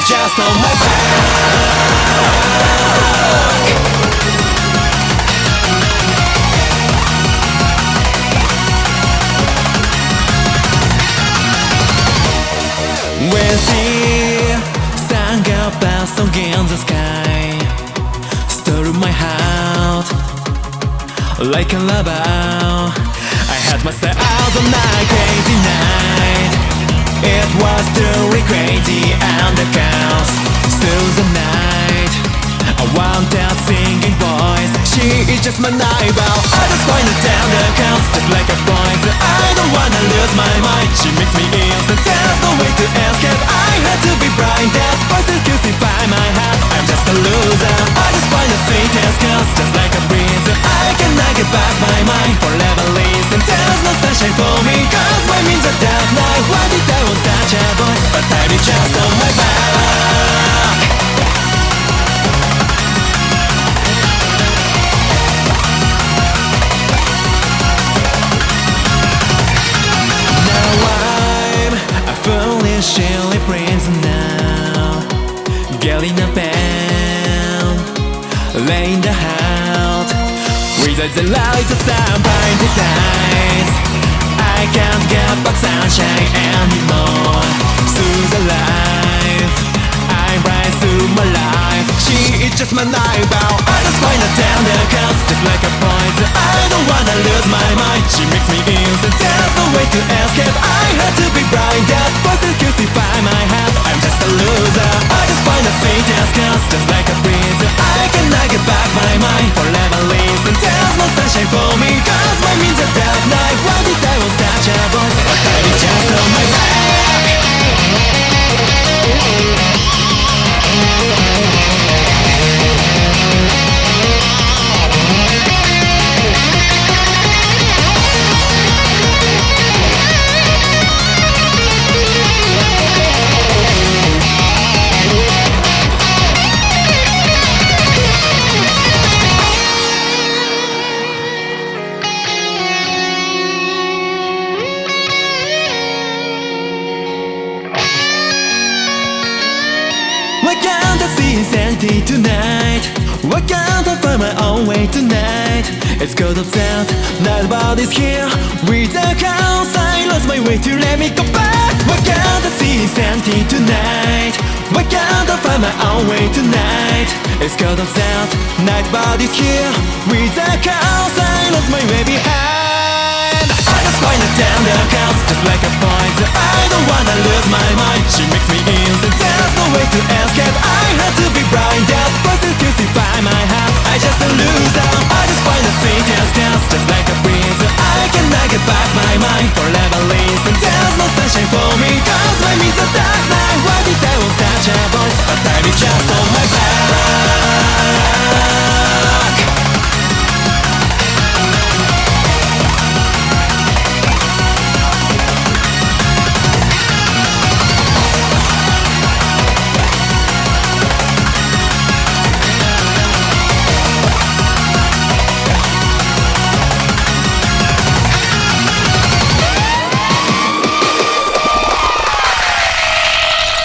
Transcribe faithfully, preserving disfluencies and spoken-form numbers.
just on my back. When she sang up a song in the sky, stole my heart like a lover. I had myself on a crazy night. It was truly crazy and the chaos through the night. I want that singing voice. She is just my neighbor. I just find her down the counts just like a point. I don't wanna lose my mind. She makes me instant. There's no way to escape. I had to be blinded. Voices crucify my heart. I'm just a loser. I just find the sweetest girls just like a prince. I cannot get back my mind. Forever listen. There's no sunshine for me. Cause my means a dark night. Why did I want such a voice? But time is just on my back. Shirley Prince now, getting a pen, laying the house, without the light of some blinded eyes. I can't get back sunshine anymore. Through the life, I'm right through my life. She is just my neighbor. I just find her down the counts just like a point. I don't wanna lose my mind. She makes me instant. There's no way to escape. I had to be blinded. Voices crucify my heart. I'm just a loser. I just find the sweetest girls just like a prince. I cannot get back my mind. Forever listen. There's no sunshine for me. Cause my means a dark night. Why did I want such a voice? But I be just on my back. Why can't I see insanity tonight? Why can't I find my own way tonight? It's cold outside, nobody's here. With the chaos, I lost my way to let me go back. Why can't I see insanity tonight? Why can't I find my own way tonight? It's cold outside, nobody's here. With the chaos, I lost my way behind. I just find it down the counts just like a point. I don't wanna lose my mind. She makes me instant. There's no way to escape. I had to be blinded. Voices crucify my heart. I just a loser. I just find the sweetest girls just like a prince. I cannot get back my mind. Forever listen. There's no sunshine for me. Cause my means a dark night. Why did I want such a voice? But time is just over.